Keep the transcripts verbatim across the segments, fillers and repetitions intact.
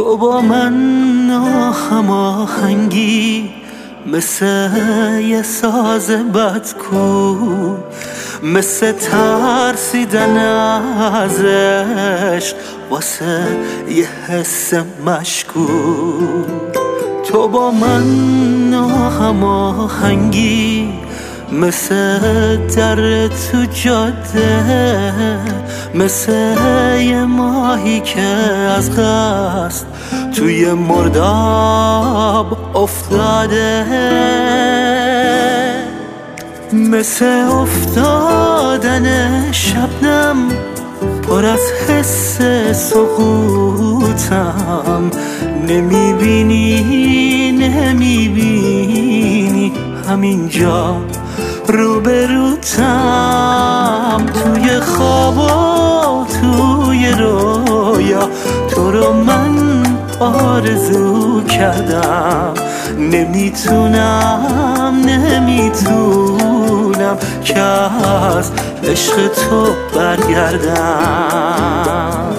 تو با من ناهماهنگی مثل یه ساز بدکو، مثل ترسیدن از عشق واسه یه حس مشکوک. تو با من ناهماهنگی مثل در تو جاده، مثل یه ماهی که از قصد توی مرداب افتاده، مثل افتادن شبنم پر از حس سقوطم. نمیبینی نمیبینی همینجا روبروتم، توی خواب و توی رویا تو رو من آرزو کردم. نمیتونم نمیتونم که از عشق تو برگردم.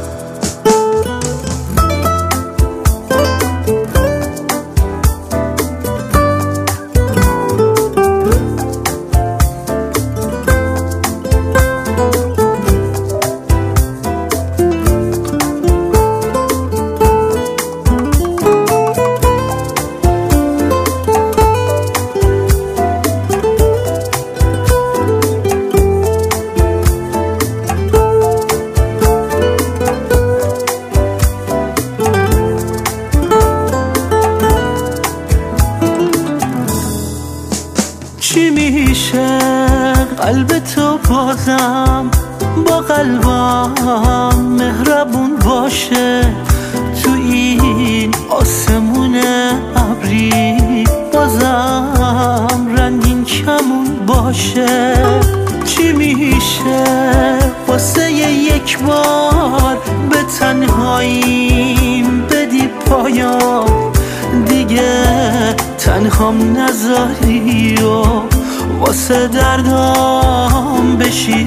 چی میشه قلب تو بازم با قلبم مهربون باشه، تو این آسمون ابری بازم رنگین کمون باشه. چی میشه واسه یک بار به تنهاییم بدی پایان، دیگه تنهام نذاری و واسه دردام بشی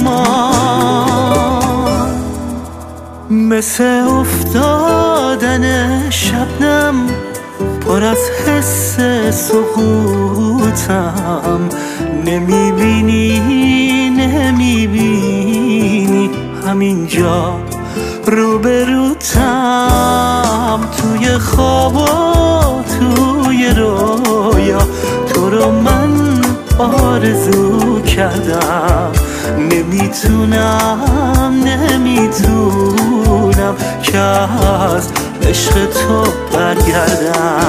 درمان. مثل افتادن شبنم پر از حس سقوطم. نمیبینی نمیبینی همینجا روبروتم، توی خواب و توی رویا تو رو من آرزو کردم. نمیتونم نمیتونم که از عشق تو برگردم.